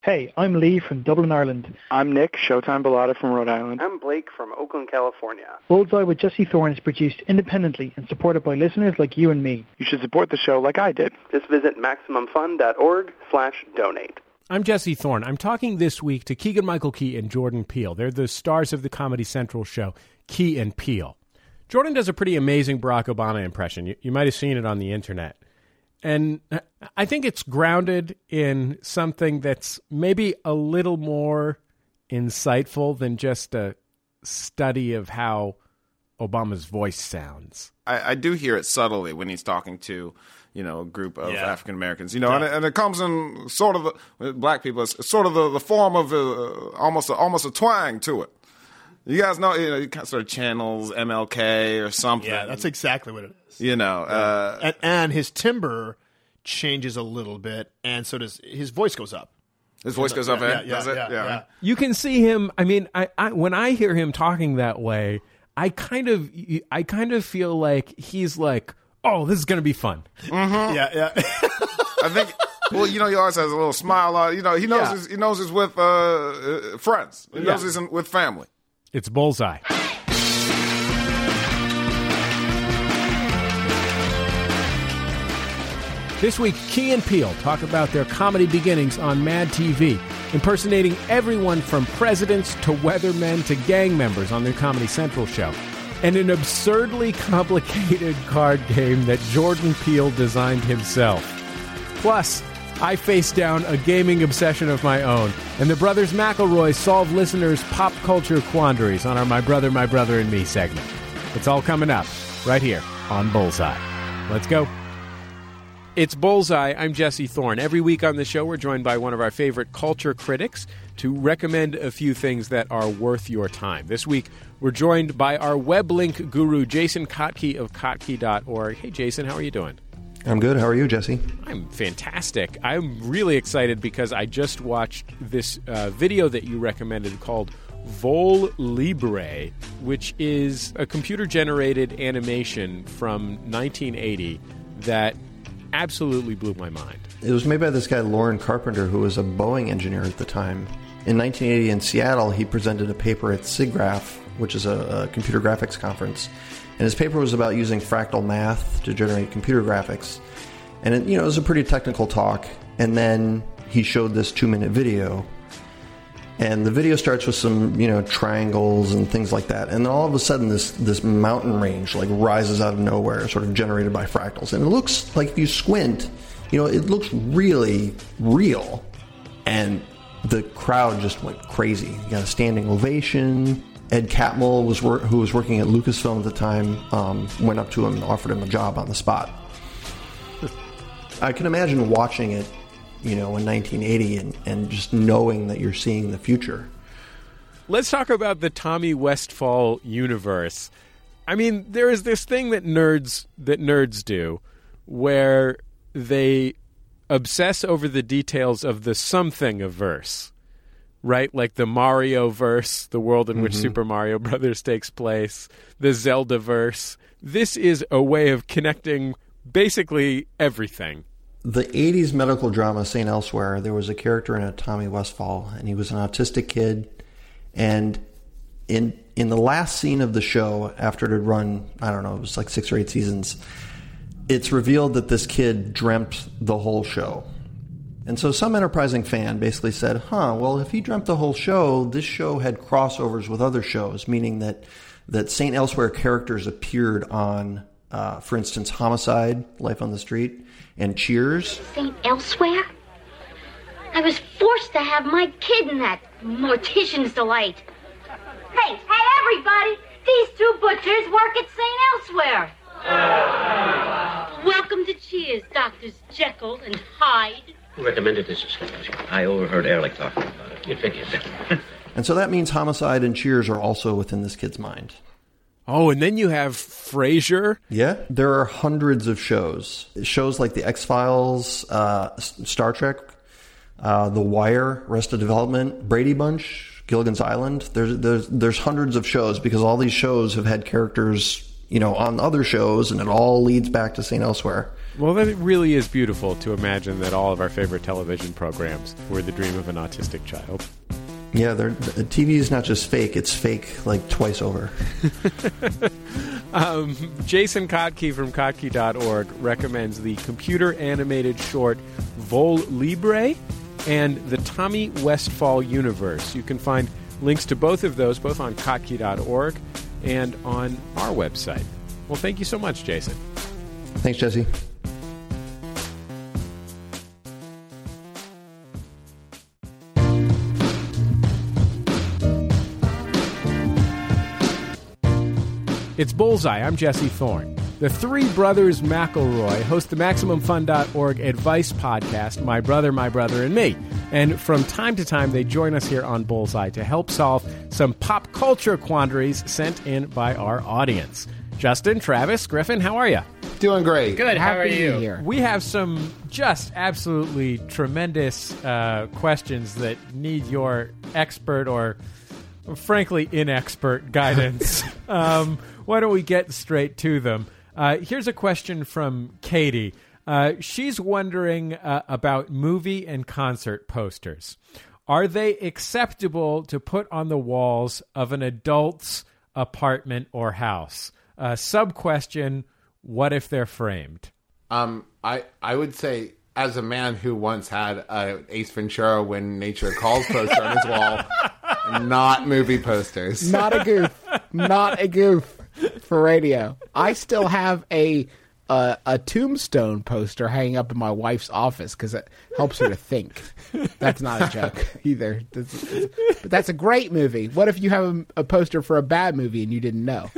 Hey, I'm Lee from Dublin, Ireland. I'm Nick, Showtime Bellata from Rhode Island. I'm Blake from Oakland, California. Bullseye with Jesse Thorne is produced independently and supported by listeners like you and me. You should support the show like I did. Just visit MaximumFun.org/donate. I'm Jesse Thorne. I'm talking this week to Keegan-Michael Key and Jordan Peele. They're the stars of the Comedy Central show, Key and Peele. Jordan does a pretty amazing Barack Obama impression. You might have seen it on the internet. And I think it's grounded in something that's maybe a little more insightful than just a study of how Obama's voice sounds. I do hear it subtly when he's talking to, a group of African Americans, and it comes in sort of black people. It's sort of the form of almost a twang to it. You guys know, he kind of sort of channels MLK or something. Yeah, that's exactly what it is. And his timbre changes a little bit, and so does his voice goes up. His voice goes up, does it? Yeah. You can see him. I mean, I when I hear him talking that way, I kind of feel like he's like, oh, this is going to be fun. Mm-hmm. Yeah. I think. Well, he always has a little smile. He knows he knows he's with friends. He knows he's with family. It's Bullseye. This week, Key and Peele talk about their comedy beginnings on Mad TV, impersonating everyone from presidents to weathermen to gang members on their Comedy Central show, and an absurdly complicated card game that Jordan Peele designed himself. Plus, I face down a gaming obsession of my own, and the brothers McElroy solve listeners' pop culture quandaries on our My Brother, and Me segment. It's all coming up right here on Bullseye. Let's go. It's Bullseye. I'm Jesse Thorne. Every week on the show, we're joined by one of our favorite culture critics to recommend a few things that are worth your time. This week, we're joined by our web link guru, Jason Kotke of Kotke.org. Hey, Jason, how are you doing? I'm good. How are you, Jesse? I'm fantastic. I'm really excited because I just watched this video that you recommended called Vol Libre, which is a computer-generated animation from 1980 that absolutely blew my mind. It was made by this guy, Loren Carpenter, who was a Boeing engineer at the time. In 1980 in Seattle, he presented a paper at SIGGRAPH, which is a computer graphics conference. And his paper was about using fractal math to generate computer graphics. And it was a pretty technical talk. And then he showed this 2-minute video. And the video starts with some, triangles and things like that. And then all of a sudden, this mountain range rises out of nowhere, sort of generated by fractals. And it looks like, if you squint, it looks really real. And the crowd just went crazy. You got a standing ovation. Ed Catmull, who was working at Lucasfilm at the time, went up to him and offered him a job on the spot. I can imagine watching it, in 1980 and just knowing that you're seeing the future. Let's talk about the Tommy Westphall universe. I mean, there is this thing that nerds do where they obsess over the details of the something-averse. Right? Like the Mario-verse, the world in which Super Mario Brothers takes place, the Zelda-verse. This is a way of connecting basically everything. The 80s medical drama, St. Elsewhere, there was a character in it, Tommy Westphall, and he was an autistic kid. And in the last scene of the show, after it had run, I don't know, it was like 6 or 8 seasons, it's revealed that this kid dreamt the whole show. And so some enterprising fan basically said, well, if he dreamt the whole show, this show had crossovers with other shows, meaning that St. Elsewhere characters appeared on, for instance, Homicide, Life on the Street, and Cheers. St. Elsewhere? I was forced to have my kid in that Mortician's Delight. Hey, everybody! These 2 butchers work at St. Elsewhere. Welcome to Cheers, Drs. Jekyll and Hyde. Who recommended this? I overheard Ehrlich talking about it. You'd figure it. And so that means Homicide and Cheers are also within this kid's mind. Oh, and then you have Frasier. Yeah, there are hundreds of shows. Shows like The X-Files, Star Trek, The Wire, Arrested Development, Brady Bunch, Gilligan's Island. There's hundreds of shows because all these shows have had characters, on other shows, and it all leads back to St. Elsewhere. Well, then it really is beautiful to imagine that all of our favorite television programs were the dream of an autistic child. Yeah, the TV is not just fake; it's fake like twice over. Jason Kotke from Kotke.org recommends the computer-animated short Vol Libre and the Tommy Westphall Universe. You can find links to both of those, both on Kotke.org and on our website. Well, thank you so much, Jason. Thanks, Jesse. It's Bullseye. I'm Jesse Thorne. The three brothers McElroy host the MaximumFun.org advice podcast, My Brother, and Me. And from time to time, they join us here on Bullseye to help solve some pop culture quandaries sent in by our audience. Justin, Travis, Griffin, how are you? Doing great. Good. How are you? We have some just absolutely tremendous questions that need your expert or, frankly, inexpert guidance. Why don't we get straight to them? Here's a question from Katie. She's wondering about movie and concert posters. Are they acceptable to put on the walls of an adult's apartment or house? Sub-question, what if they're framed? I would say, as a man who once had a Ace Ventura When Nature Calls poster on his wall, not movie posters. Not a goof. Not a goof for radio. I still have a Tombstone poster hanging up in my wife's office because it helps her to think. That's not a joke either. But that's a great movie. What if you have a poster for a bad movie and you didn't know?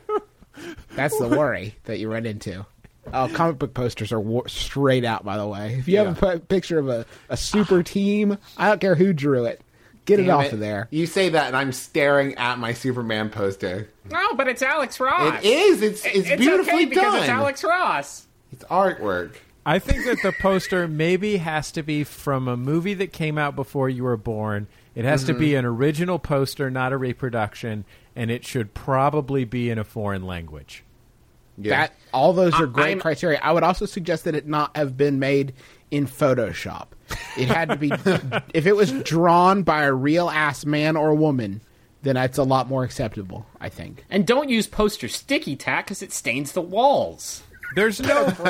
That's the worry that you run into. Oh, comic book posters are straight out, by the way. If you have a picture of a super team, I don't care who drew it. Get it off of there. You say that, and I'm staring at my Superman poster. No, but it's Alex Ross. It is. It's beautifully okay because done. It's Alex Ross. It's artwork. I think that the poster maybe has to be from a movie that came out before you were born. It has to be an original poster, not a reproduction, and it should probably be in a foreign language. Yeah. All those are great criteria. I would also suggest that it not have been made in Photoshop. It had to be, if it was drawn by a real ass man or woman, then it's a lot more acceptable, I think. And don't use poster sticky tack because it stains the walls. There's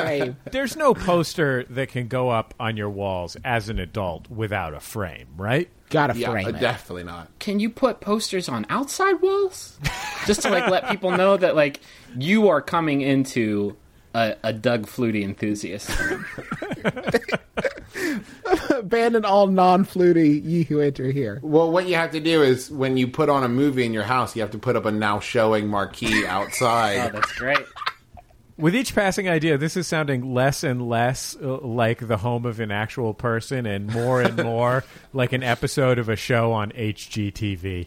no poster that can go up on your walls as an adult without a frame, right? Gotta frame it. Definitely not. Can you put posters on outside walls? Just to let people know that you are coming into a Doug Flutie enthusiast. Abandon all non-Flutie ye who enter here. Well, what you have to do is when you put on a movie in your house, you have to put up a now showing marquee outside. Oh, that's great. With each passing idea, this is sounding less and less like the home of an actual person and more like an episode of a show on HGTV.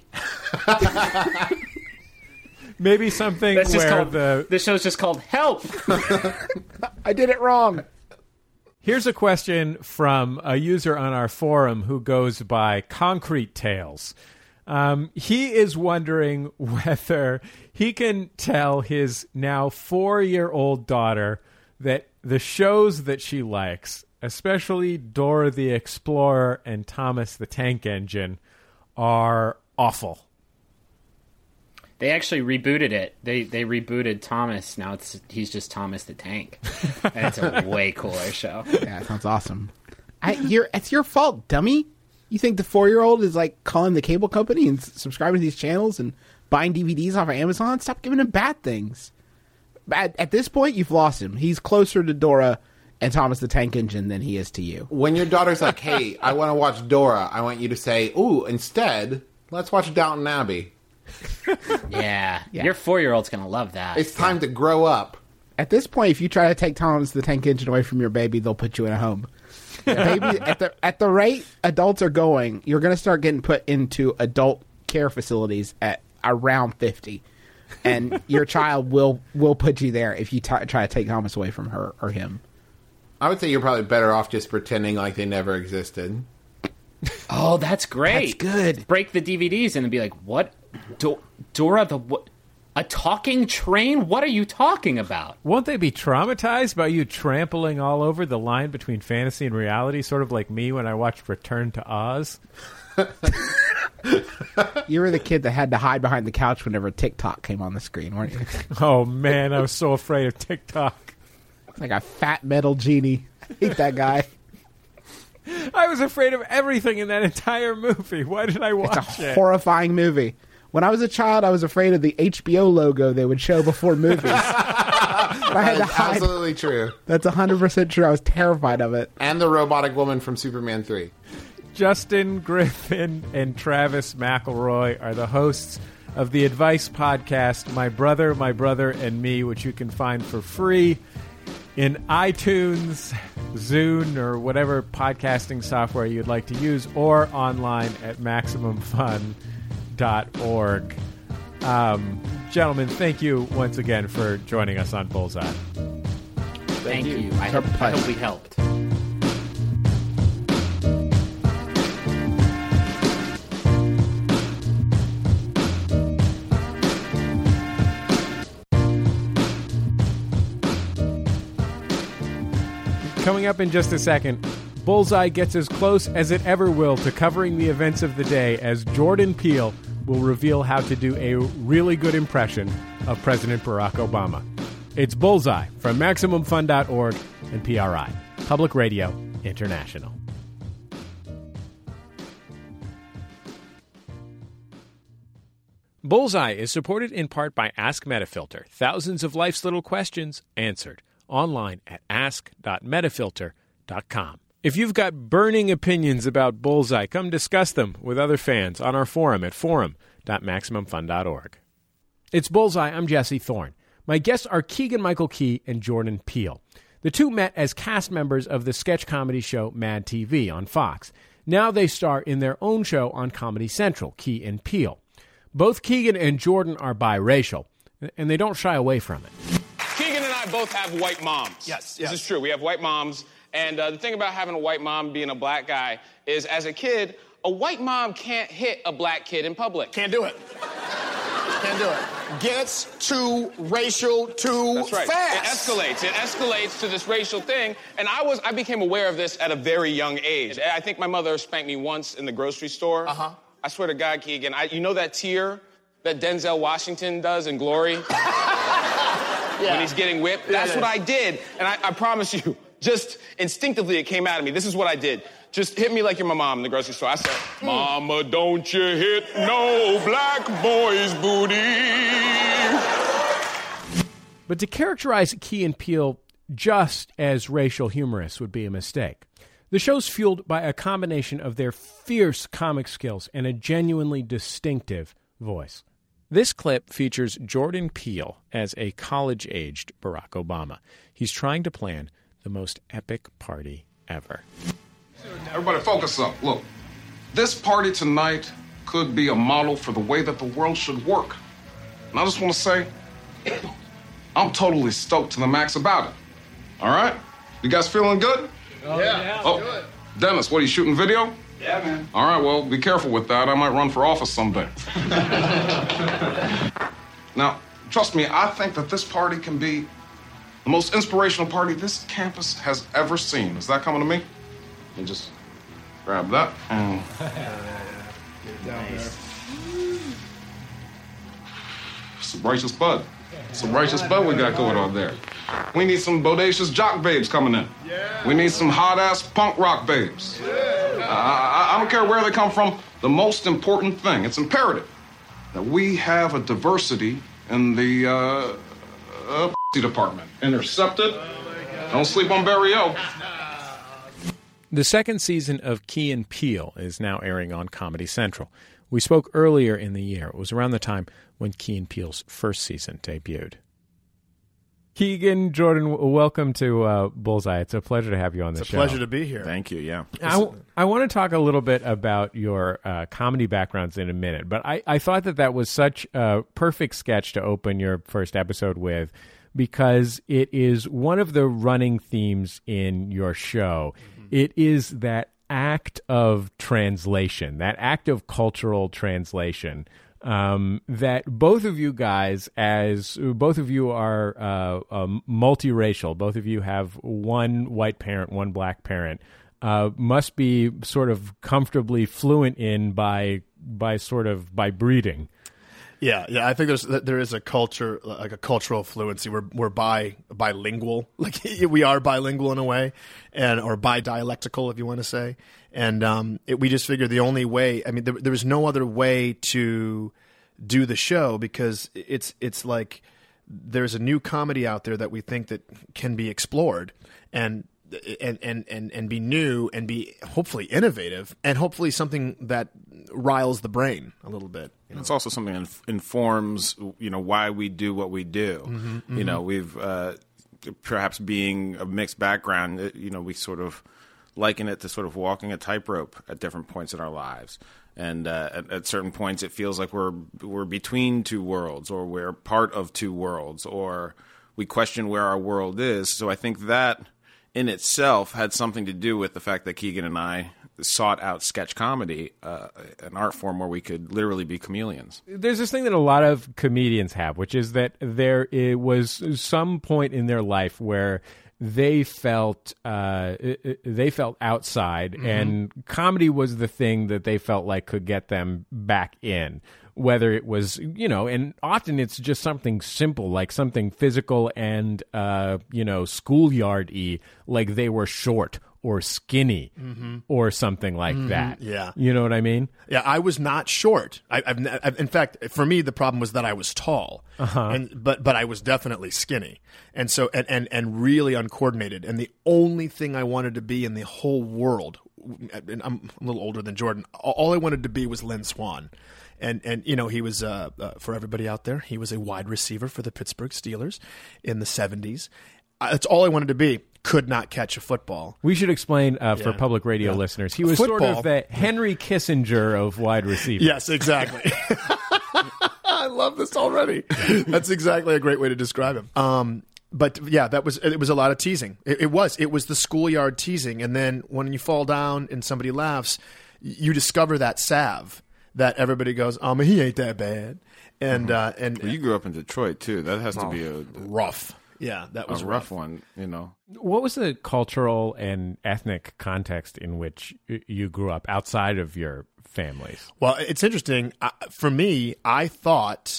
Maybe something the show's just called Help! I did it wrong. Here's a question from a user on our forum who goes by Concrete Tales. He is wondering whether he can tell his now 4-year-old daughter that the shows that she likes, especially Dora the Explorer and Thomas the Tank Engine, are awful. They actually rebooted it. They rebooted Thomas. Now he's just Thomas the Tank. And it's a way cooler show. Yeah, it sounds awesome. It's your fault, dummy. You think the 4-year-old is calling the cable company and subscribing to these channels and buying DVDs off of Amazon? Stop giving him bad things. At this point, you've lost him. He's closer to Dora and Thomas the Tank Engine than he is to you. When your daughter's like, hey, I want to watch Dora, I want you to say, ooh, instead, let's watch Downton Abbey. Yeah. Your 4-year-old's going to love that. It's time to grow up. At this point, if you try to take Thomas the Tank Engine away from your baby, they'll put you in a home. Baby, at the rate adults are going, you're going to start getting put into adult care facilities at around 50. And your child will put you there if you try to take Thomas away from her or him. I would say you're probably better off just pretending like they never existed. Oh, that's great. That's good. Break the DVDs and be like, what? Dora the what? A talking train? What are you talking about? Won't they be traumatized by you trampling all over the line between fantasy and reality, sort of like me when I watched Return to Oz? You were the kid that had to hide behind the couch whenever TikTok came on the screen, weren't you? Oh, man, I was so afraid of TikTok. It's like a fat metal genie. I hate that guy. I was afraid of everything in that entire movie. Why did I watch it? It's a horrifying movie. When I was a child, I was afraid of the HBO logo they would show before movies. I had to hide. Absolutely true. That's 100% true. I was terrified of it. And the robotic woman from Superman 3. Justin Griffin and Travis McElroy are the hosts of the advice podcast, My Brother, and Me, which you can find for free in iTunes, Zune, or whatever podcasting software you'd like to use, or online at MaximumFun.org. Gentlemen, thank you once again for joining us on Bullseye. Thank you. I hope we helped. Coming up in just a second, Bullseye gets as close as it ever will to covering the events of the day as Jordan Peele will reveal how to do a really good impression of President Barack Obama. It's Bullseye from MaximumFun.org and PRI, Public Radio International. Bullseye is supported in part by Ask Metafilter. Thousands of life's little questions answered. Online at ask.metafilter.com. If you've got burning opinions about Bullseye, come discuss them with other fans on our forum at forum.maximumfun.org. It's Bullseye. I'm Jesse Thorne. My guests are Keegan-Michael Key and Jordan Peele. The two met as cast members of the sketch comedy show Mad TV on Fox. Now they star in their own show on Comedy Central, Key and Peele. Both Keegan and Jordan are biracial, and they don't shy away from it. Keegan and I both have white moms. Yes. This is true. We have white moms. And the thing about having a white mom being a black guy is, as a kid, a white mom can't hit a black kid in public. Can't do it. Can't do it. Gets too racial too That's right. fast. It escalates to this racial thing. And I became aware of this at a very young age. I think my mother spanked me once in the grocery store. Uh-huh. I swear to God, Keegan, you know that tear that Denzel Washington does in Glory? When he's getting whipped? That's what I did. And I promise you, just instinctively it came out of me. This is what I did. Just hit me like you're my mom in the grocery store. I said, Mama, don't you hit no black boy's booty. But to characterize Key and Peele just as racial humorists would be a mistake. The show's fueled by a combination of their fierce comic skills and a genuinely distinctive voice. This clip features Jordan Peele as a college-aged Barack Obama. He's trying to plan the most epic party ever. Everybody focus up. Look, this party tonight could be a model for the way that the world should work. And I just want to say, I'm totally stoked to the max about it. All right? You guys feeling good? Oh, yeah. Oh, Dennis, what, are you shooting video? Yeah, man. All right, well, be careful with that. I might run for office someday. Now, trust me, I think that this party can be the most inspirational party this campus has ever seen. Is that coming to me? Let me just grab that. Nice. Some righteous bud. Some righteous bud we got going on there. We need some bodacious jock babes coming in. Yeah. We need some hot-ass punk rock babes. Yeah. I don't care where they come from. The most important thing, it's imperative that we have a diversity in the department. Intercepted. Don't sleep on Barry O. The second season of Key and Peele is now airing on Comedy Central. We spoke earlier in the year. It was around the time when Key and Peele's first season debuted. Keegan, Jordan, welcome to Bullseye. It's a pleasure to have you on the show. It's a pleasure to be here. Thank you, yeah. I want to talk a little bit about your comedy backgrounds in a minute, but I thought that was such a perfect sketch to open your first episode with, because it is one of the running themes in your show. Mm-hmm. It is that act of translation, that act of cultural translation that both of you guys, as both of you are multiracial, both of you have one white parent, one black parent, must be sort of comfortably fluent in by breeding. Yeah. I think there is a culture, like a cultural fluency. We're bilingual, like we are bilingual in a way, or bi-dialectical, if you want to say. And we just figured the only way. I mean, there was no other way to do the show because it's like there's a new comedy out there that we think that can be explored and be new and be hopefully innovative and hopefully something that riles the brain a little bit. You know? It's also something that informs, why we do what we do. Mm-hmm. We've perhaps being a mixed background, we sort of liken it to sort of walking a tightrope at different points in our lives. And at certain points, it feels like we're between two worlds, or we're part of two worlds, or we question where our world is. So I think that in itself had something to do with the fact that Keegan and I sought out sketch comedy, an art form where we could literally be chameleons. There's this thing that a lot of comedians have, which is that there was some point in their life where they felt outside, and comedy was the thing that they felt like could get them back in. Whether it was, and often it's just something simple, like something physical and, schoolyard-y, like they were short or skinny or something like that. Yeah. You know what I mean? Yeah, I was not short. I've in fact, for me, the problem was that I was tall, but I was definitely skinny, and so and really uncoordinated. And the only thing I wanted to be in the whole world, and I'm a little older than Jordan, all I wanted to be was Lynn Swann. And he was, for everybody out there, he was a wide receiver for the Pittsburgh Steelers in the 70s. That's all I wanted to be. Could not catch a football. We should explain for public radio listeners. He was sort of the Henry Kissinger of wide receivers. Yes, exactly. I love this already. That's exactly a great way to describe him. But yeah, it was a lot of teasing. It was the schoolyard teasing. And then when you fall down and somebody laughs, you discover that salve. That everybody goes, he ain't that bad, and well, you grew up in Detroit too. That has to be a rough. Yeah, that was a rough one. What was the cultural and ethnic context in which you grew up outside of your families? Well, it's interesting. For me, I thought.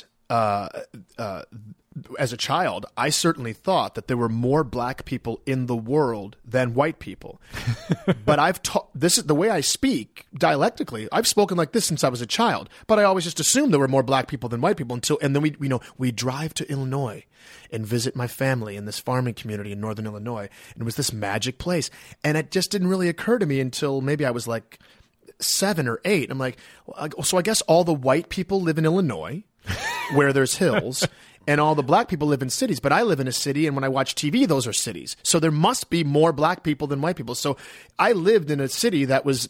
As a child, I certainly thought that there were more black people in the world than white people. But this is the way I speak dialectically. I've spoken like this since I was a child, but I always just assumed there were more black people than white people and then we drive to Illinois and visit my family in this farming community in northern Illinois. And it was this magic place. And it just didn't really occur to me until maybe I was like 7 or 8. I'm like, so I guess all the white people live in Illinois where there's hills. And all the black people live in cities, but I live in a city, and when I watch TV, those are cities. So there must be more black people than white people. So I lived in a city that was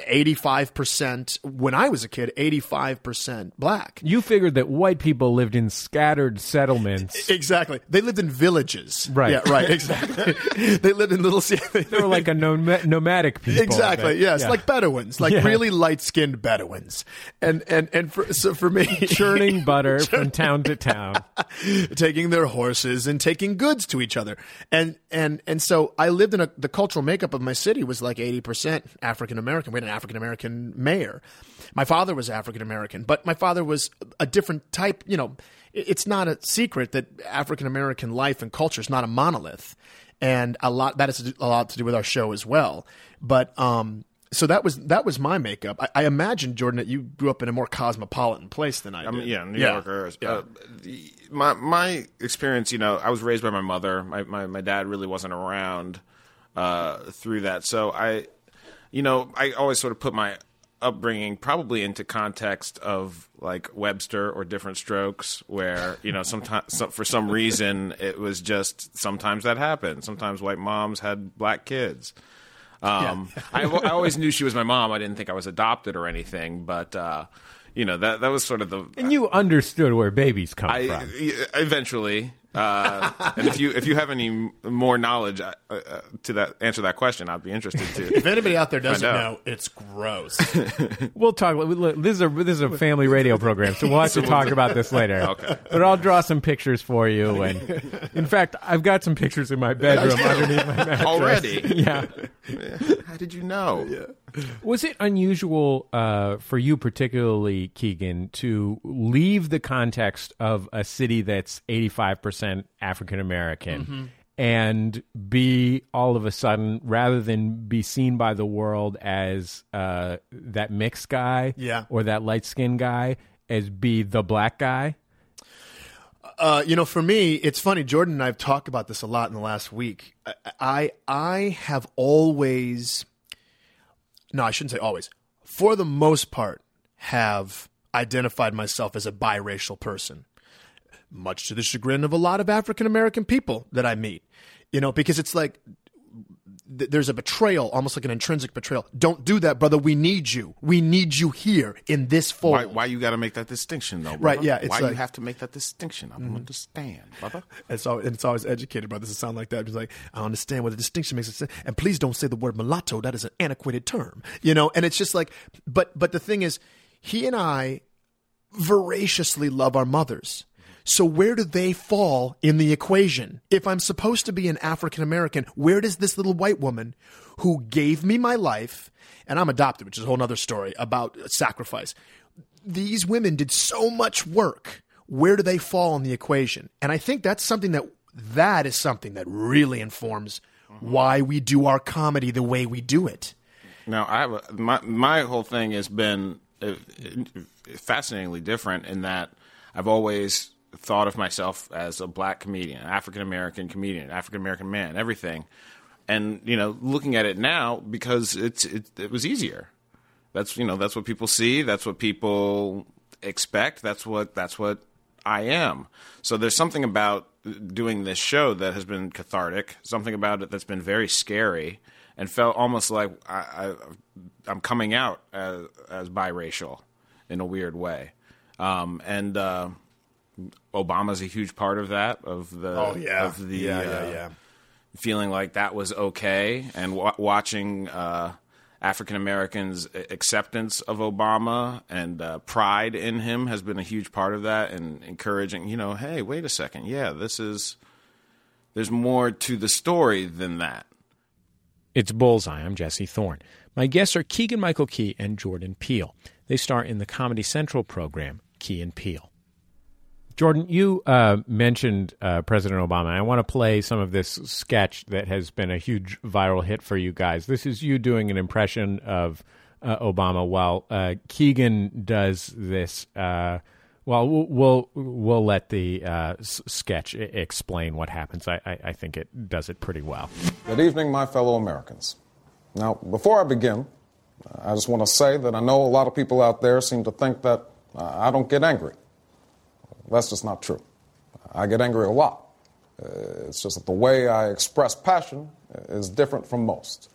85%, when I was a kid, 85% black. You figured that white people lived in scattered settlements. Exactly. They lived in villages. Right. Yeah, right, exactly. They lived in little cities. They were like a nomadic people. Exactly, yes, like Bedouins, really light-skinned Bedouins. And for me... Churning butter from town to town. Taking their horses and taking goods to each other. And so I lived in the cultural makeup of my city was like 80% African-American. We had an African-American mayor. My father was African-American, but my father was a different type. It's not a secret that African-American life and culture is not a monolith. And that has a lot to do with our show as well. But, so that was my makeup. I imagine, Jordan, that you grew up in a more cosmopolitan place than I did. New Yorker. Yeah. My experience, I was raised by my mother. My dad really wasn't around through that. So I always sort of put my upbringing probably into context of like Webster or Different Strokes, where sometimes for some reason it was just sometimes that happened. Sometimes white moms had black kids. I always knew she was my mom. I didn't think I was adopted or anything, but that was sort of the. And you understood where babies come from. Eventually, And if you have any more knowledge to answer that question, I'd be interested to. If anybody out there doesn't know, it's gross. We'll talk. This is a family radio program, so we'll have to talk about this later. Okay. But I'll draw some pictures for you. And in fact, I've got some pictures in my bedroom underneath my mattress. Already? Yeah. How did you know? Yeah. Was it unusual for you, particularly, Keegan, to leave the context of a city that's 85% African American and be all of a sudden, rather than be seen by the world as that mixed guy or that light-skinned guy, as be the black guy? For me, it's funny. Jordan and I have talked about this a lot in the last week. I have always, no, I shouldn't say always, for the most part, have identified myself as a biracial person, much to the chagrin of a lot of African American people that I meet. Because it's like there's a betrayal, almost like an intrinsic betrayal. Don't do that, brother. We need you. We need you here in this fold. Why you got to make that distinction, though, brother? Right, yeah. Why you have to make that distinction? I don't understand, brother. It's always educated brothers to sound like that. It's like, I understand what the distinction makes it say. And please don't say the word mulatto. That is an antiquated term. And it's just like, but the thing is, he and I voraciously love our mothers. So where do they fall in the equation? If I'm supposed to be an African American, where does this little white woman who gave me my life, and I'm adopted, which is a whole other story about sacrifice. These women did so much work. Where do they fall in the equation? And I think that's something that is something that really informs why we do our comedy the way we do it. Now, my whole thing has been fascinatingly different in that I've always thought of myself as a black comedian, African-American comedian, African-American man, everything. And, looking at it now, because it was easier. That's what people see. That's what people expect. That's what I am. So there's something about doing this show that has been cathartic, something about it that's been very scary and felt almost like I'm coming out as biracial in a weird way. Obama's a huge part of that, feeling like that was okay, and watching African Americans' acceptance of Obama and pride in him has been a huge part of that, and encouraging, hey, wait a second, there's more to the story than that. It's Bullseye. I'm Jesse Thorne. My guests are Keegan-Michael Key and Jordan Peele. They star in the Comedy Central program, Key and Peele. Jordan, you mentioned President Obama. I want to play some of this sketch that has been a huge viral hit for you guys. This is you doing an impression of Obama while Keegan does this. We'll let the sketch explain what happens. I think it does it pretty well. Good evening, my fellow Americans. Now, before I begin, I just want to say that I know a lot of people out there seem to think that I don't get angry. That's just not true. I get angry a lot. It's just that the way I express passion is different from most.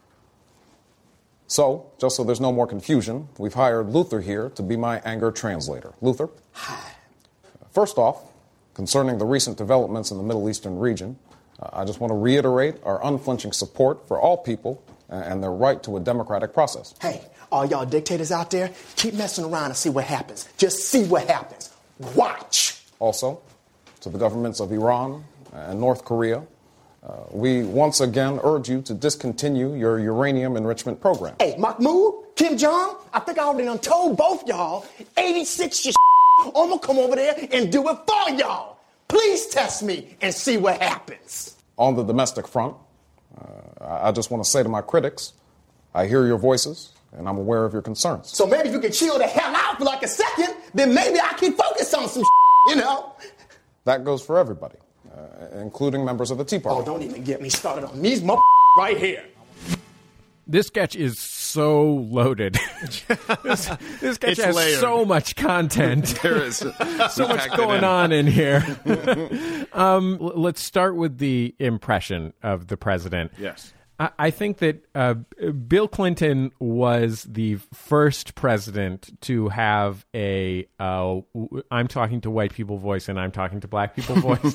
So, just so there's no more confusion, we've hired Luther here to be my anger translator. Luther? Hi. First off, concerning the recent developments in the Middle Eastern region, I just want to reiterate our unflinching support for all people and their right to a democratic process. Hey, all y'all dictators out there, keep messing around and see what happens. Just see what happens. Watch. Also, to the governments of Iran and North Korea, we once again urge you to discontinue your uranium enrichment program. Hey, Mahmoud, Kim Jong, I think I already done told both y'all, 86 your I'm gonna come over there and do it for y'all. Please test me and see what happens. On the domestic front, I just want to say to my critics, I hear your voices and I'm aware of your concerns. So maybe if you can chill the hell out for like a second, then maybe I can focus on some That goes for everybody, including members of the Tea Party. Oh, don't even get me started on these right here. This sketch is so loaded. this sketch has layered. So much content. There is so much going on in here. Let's start with the impression of the president. Yes. I think that Bill Clinton was the first president to have a I'm talking to white people voice and I'm talking to black people voice.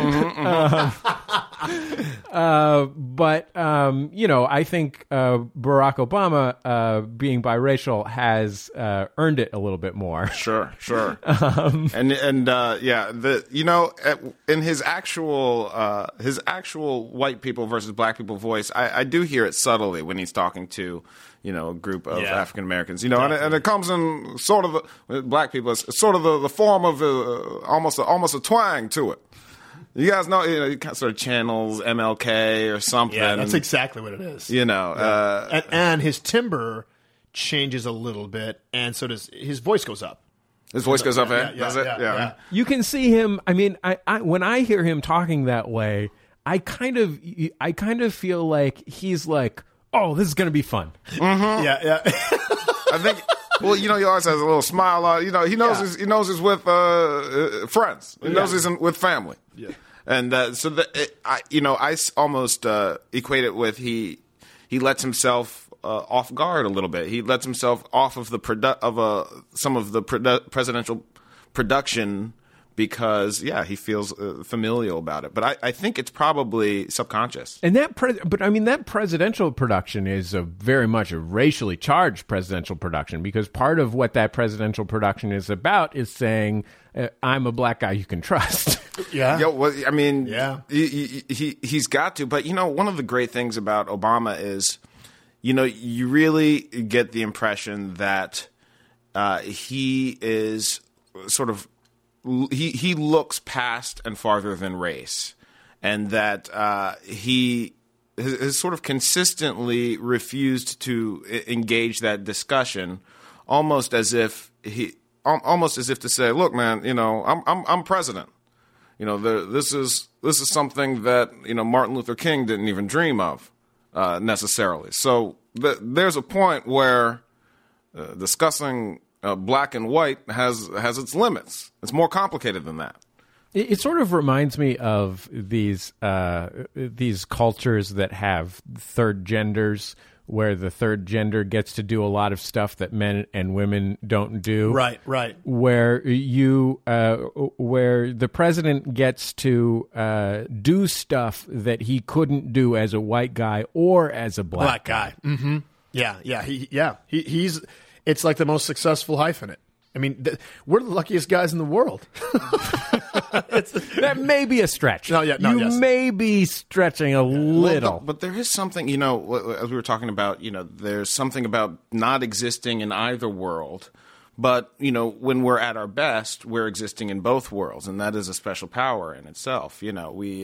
But I think Barack Obama, being biracial, has earned it a little bit more. Sure. In his actual white people versus black people voice, I do hear it subtly when he's talking to a group of African Americans. And it comes in sort of black people. It's sort of the form of almost a twang to it. You guys know, he sort of channels MLK or something. Yeah, that's exactly what it is. And his timbre changes a little bit, and so does his voice goes up. His voice goes up, does it? Yeah. You can see him. I mean, I when I hear him talking that way, I kind of feel like he's like, oh, this is going to be fun. Mm-hmm. Yeah. I think. Well, he always has a little smile on. He knows he's with friends. He knows he's with family. Yeah. And I almost equate it with he lets himself off guard a little bit. He lets himself off of some of the presidential production because he feels familial about it. But I think it's probably subconscious. And that presidential production is very much a racially charged presidential production, because part of what that presidential production is about is saying, I'm a black guy you can trust. Yeah. He's got to. But, one of the great things about Obama is, you really get the impression that he is sort of, he looks past and farther than race, and that he has sort of consistently refused to engage that discussion, almost as if to say, look, man, I'm president. This is something that Martin Luther King didn't even dream of necessarily. So there's a point where discussing black and white has its limits. It's more complicated than that. It sort of reminds me of these cultures that have third genders, where the third gender gets to do a lot of stuff that men and women don't do. Right. Where where the president gets to do stuff that he couldn't do as a white guy or as a black guy. Mm-hmm. Yeah. He's. It's like the most successful hyphenate. I mean, we're the luckiest guys in the world. That may be a stretch. You may be stretching a little. But there is something, as we were talking about, there's something about not existing in either world. But, when we're at our best, we're existing in both worlds. And that is a special power in itself. It's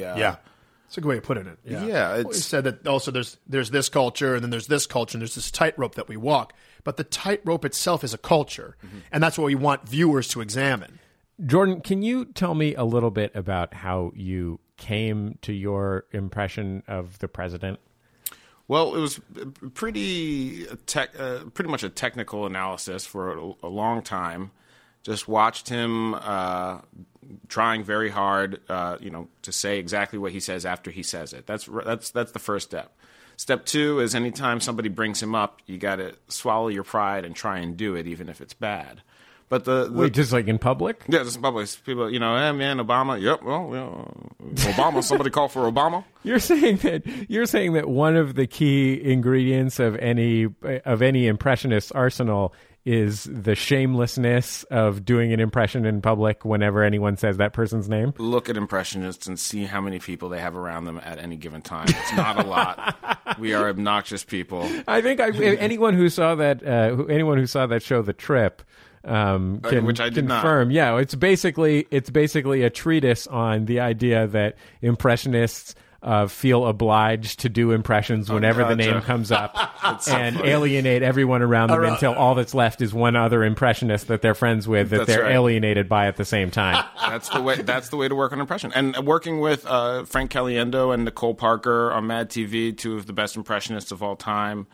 a good way of putting it. Yeah. You said that also there's this culture, and then there's this culture, and there's this tightrope that we walk. But the tightrope itself is a culture, and that's what we want viewers to examine. Jordan, can you tell me a little bit about how you came to your impression of the president? Well, it was pretty much a technical analysis for a long time. Just watched him trying very hard, to say exactly what he says after he says it. That's the first step. Step 2 is anytime somebody brings him up, you got to swallow your pride and try and do it, even if it's bad. But wait, just like in public? Yeah, just in public. People, hey man, Obama. Yep, Obama. Somebody call for Obama. You're saying that one of the key ingredients of any impressionist's arsenal is the shamelessness of doing an impression in public whenever anyone says that person's name? Look at impressionists and see how many people they have around them at any given time. It's not a lot. We are obnoxious people. I think anyone who saw that show, The Trip, can which I did confirm. Not. Yeah, it's basically a treatise on the idea that impressionists feel obliged to do impressions whenever the name comes up and alienate everyone around them until all that's left is one other impressionist that they're friends with that they're alienated by at the same time. That's the way to work on impression. And working with Frank Caliendo and Nicole Parker on Mad TV, two of the best impressionists of all time,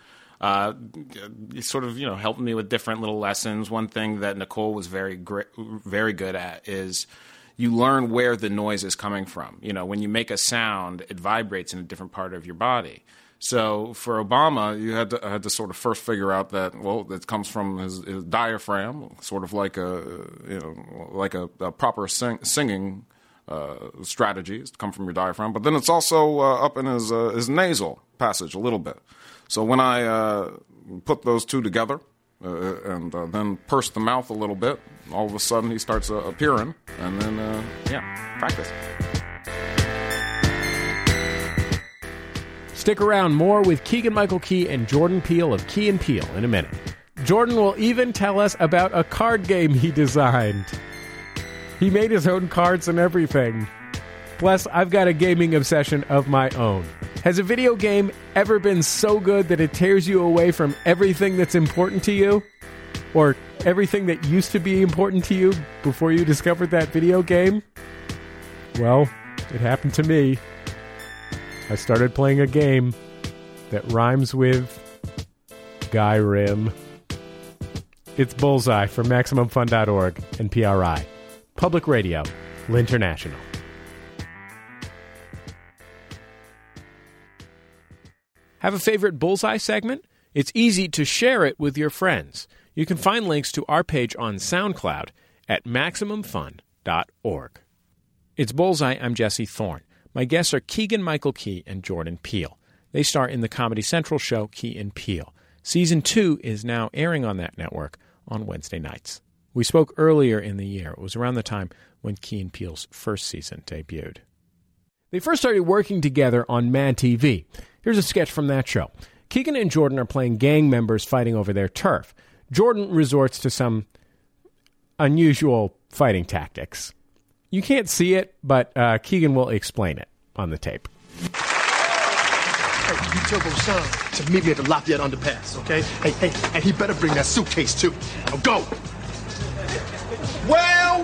sort of helped me with different little lessons. One thing that Nicole was very good at is you learn where the noise is coming from. When you make a sound, it vibrates in a different part of your body. So for Obama, I had to sort of first figure out that, well, it comes from his diaphragm, sort of like a proper singing strategies come from your diaphragm, but then it's also up in his nasal passage a little bit. So when I put those two together and then purse the mouth a little bit, all of a sudden he starts appearing, and then practice. Stick around, more with Keegan-Michael Key and Jordan Peele of Key and Peele in a minute. Jordan will even tell us about a card game he designed. He made his own cards and everything. Plus, I've got a gaming obsession of my own. Has a video game ever been so good that it tears you away from everything that's important to you? Or everything that used to be important to you before you discovered that video game? Well, it happened to me. I started playing a game that rhymes with Skyrim. It's Bullseye from MaximumFun.org and PRI. Public Radio, L'International. Have a favorite Bullseye segment? It's easy to share it with your friends. You can find links to our page on SoundCloud at MaximumFun.org. It's Bullseye. I'm Jesse Thorne. My guests are Keegan-Michael Key and Jordan Peele. They star in the Comedy Central show Key and Peele. Season 2 is now airing on that network on Wednesday nights. We spoke earlier in the year. It was around the time when Key and Peele's first season debuted. They first started working together on Mad TV. Here's a sketch from that show. Keegan and Jordan are playing gang members fighting over their turf. Jordan resorts to some unusual fighting tactics. You can't see it, but Keegan will explain it on the tape. Hey, you tell Boshan to meet me at the Lafayette underpass, okay? Hey, and he better bring that suitcase too. Now go. Well,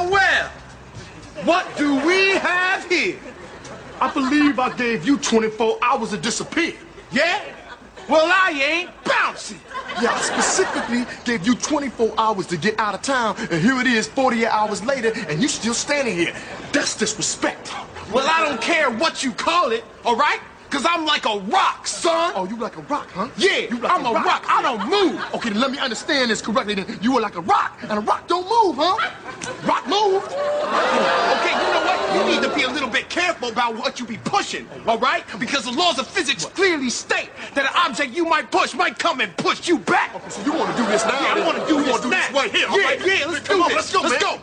what do we have here? I believe I gave you 24 hours to disappear. Yeah? Well, I ain't bouncy. Yeah, I specifically gave you 24 hours to get out of town, and here it is 48 hours later, and you still standing here. That's disrespect. Well, I don't care what you call it, all right? Because I'm like a rock, son. Oh, you like a rock, huh? Yeah, I'm a rock. I don't move. Okay, then let me understand this correctly. Then you are like a rock, and a rock don't move, huh? Rock move? Okay, you know what? You need to be a little bit careful about what you be pushing, all right? Because the laws of physics clearly state that an object you might push might come and push you back. Okay, so you want to do this now? Yeah, I want to do this now. Right here, all right? Yeah, let's do this. Let's go.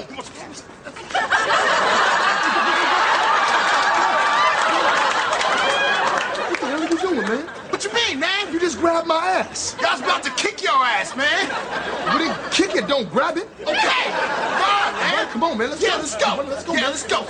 Man. What you mean, man? You just grabbed my ass. Y'all's about to kick your ass, man. You didn't kick it, don't grab it. Okay. Right, man. Come on, man. Let's go. Let's go. Let's go. Yeah, let's go.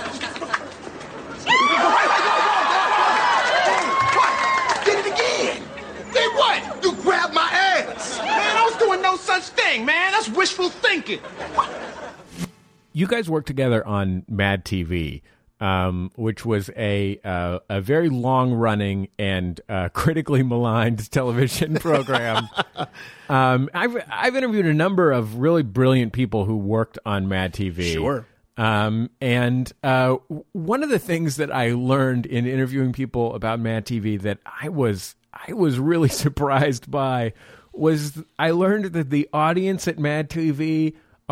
What? Did it again. Did what? You grabbed my ass. Man, I was doing no such thing, man. That's wishful thinking. What? You guys worked together on Mad TV. Which was a very long-running and critically maligned television program. I've interviewed a number of really brilliant people who worked on Mad TV. Sure. And one of the things that I learned in interviewing people about Mad TV that I was really surprised by was I learned that the audience at Mad TV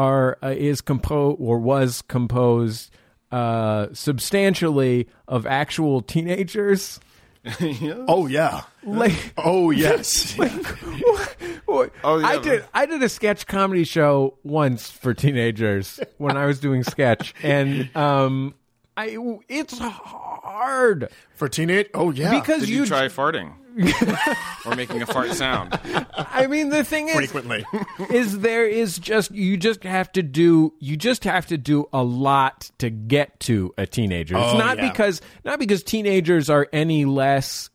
was composed substantially of actual teenagers. Yes. Oh yeah. Oh yes. I did a sketch comedy show once for teenagers when I was doing sketch, and it's hard for teenage. Oh yeah. Because did you try farting? Or making a fart sound. I mean, the thing is, frequently, you just have to do a lot to get to a teenager. It's not because teenagers are any less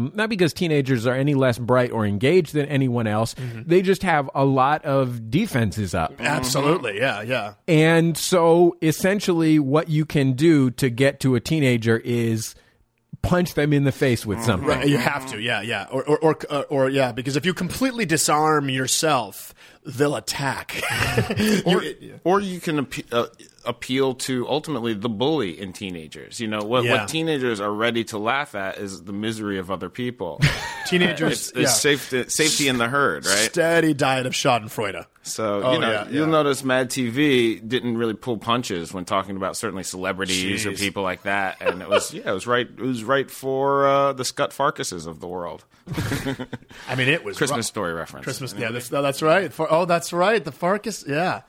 bright or engaged than anyone else. Mm-hmm. They just have a lot of defenses up. Absolutely, yeah. And so, essentially, what you can do to get to a teenager is punch them in the face with something. Right, you have to, yeah. Or yeah, because if you completely disarm yourself, they'll attack. Or you can appeal to ultimately the bully in teenagers. You know what teenagers are ready to laugh at is the misery of other people. Teenagers, it's safety in the herd, right? Steady diet of Schadenfreude. So you'll notice Mad TV didn't really pull punches when talking about certainly celebrities or people like that, and it was right for the Scott Farkases of the world. I mean, it was Christmas Story reference. Christmas, that's right. That's right. The Farkas, yeah.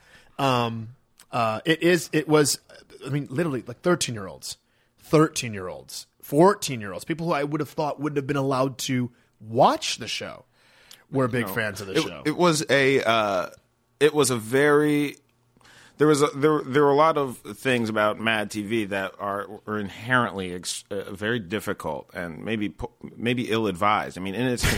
It was. I mean, literally like 13-year-olds, 14-year-olds, people who I would have thought wouldn't have been allowed to watch the show were big fans of the show. It was a very. There were a lot of things about Mad TV that are inherently very difficult and maybe ill-advised. I mean, in its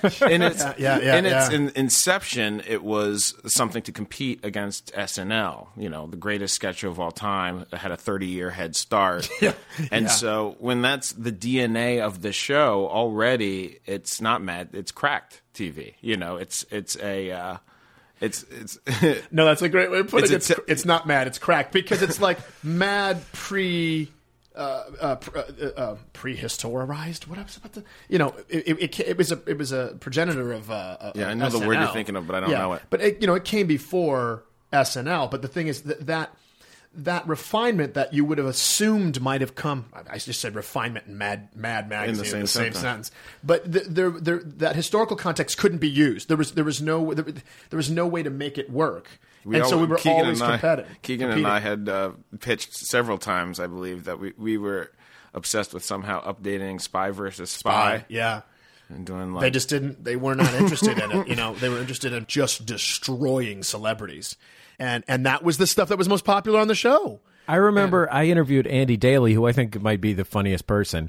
inception, it was something to compete against SNL. You know, the greatest sketch of all time. It had a 30-year head start, so when that's the DNA of the show, already it's not Mad. It's cracked TV. You know, it's It's no, that's a great way of putting it. It's not Mad, it's cracked, because it's like Mad prehistorized. What I was about to, it was a progenitor of I know SNL. The word you're thinking of, but I don't know it. But it came before SNL. But the thing is that refinement that you would have assumed might have come. I just said refinement and Mad Magazine in the same sentence. But that historical context couldn't be used. There was no way to make it work. So we were always competitive. Keegan and I had pitched several times, I believe, that we were obsessed with somehow updating Spy versus Spy. Yeah. And doing they were not interested in it. They were interested in just destroying celebrities. And that was the stuff that was most popular on the show. I remember I interviewed Andy Daly, who I think might be the funniest person.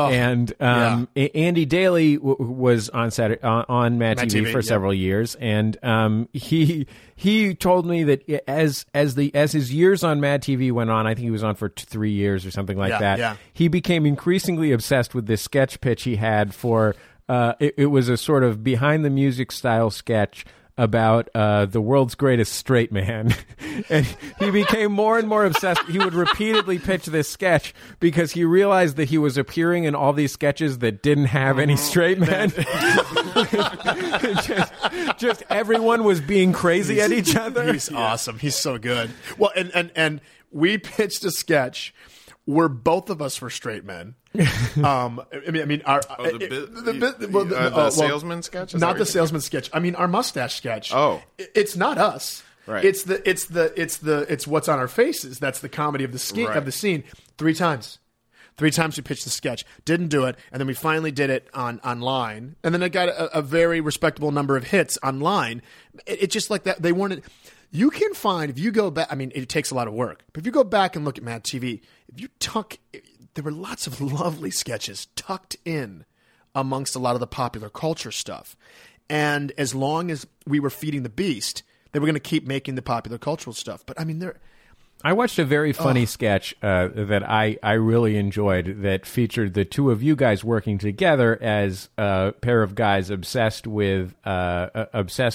Andy Daly was on Mad TV for several years, and he told me that as his years on Mad TV went on, I think he was on for 3 years or something like that. Yeah. He became increasingly obsessed with this sketch pitch he had for. It was a sort of behind the music style sketch about the world's greatest straight man. And he became more and more obsessed. He would repeatedly pitch this sketch because he realized that he was appearing in all these sketches that didn't have any straight men. just everyone was being crazy at each other. He's awesome. He's so good. Well, and we pitched a sketch where both of us were straight men. The salesman sketch? Not the salesman sketch. I mean, our mustache sketch. Oh, it's not us. Right. It's what's on our faces. That's the comedy of the scene. 3 times. 3 times we pitched the sketch, didn't do it, and then we finally did it online, and then it got a very respectable number of hits online. It's just like that. They weren't. You can find, if you go back, I mean, it takes a lot of work, but if you go back and look at Mad TV, there were lots of lovely sketches tucked in amongst a lot of the popular culture stuff. And as long as we were feeding the beast, they were going to keep making the popular cultural stuff. But I mean, I watched a very funny sketch that I really enjoyed that featured the two of you guys working together as a pair of guys obsessed with good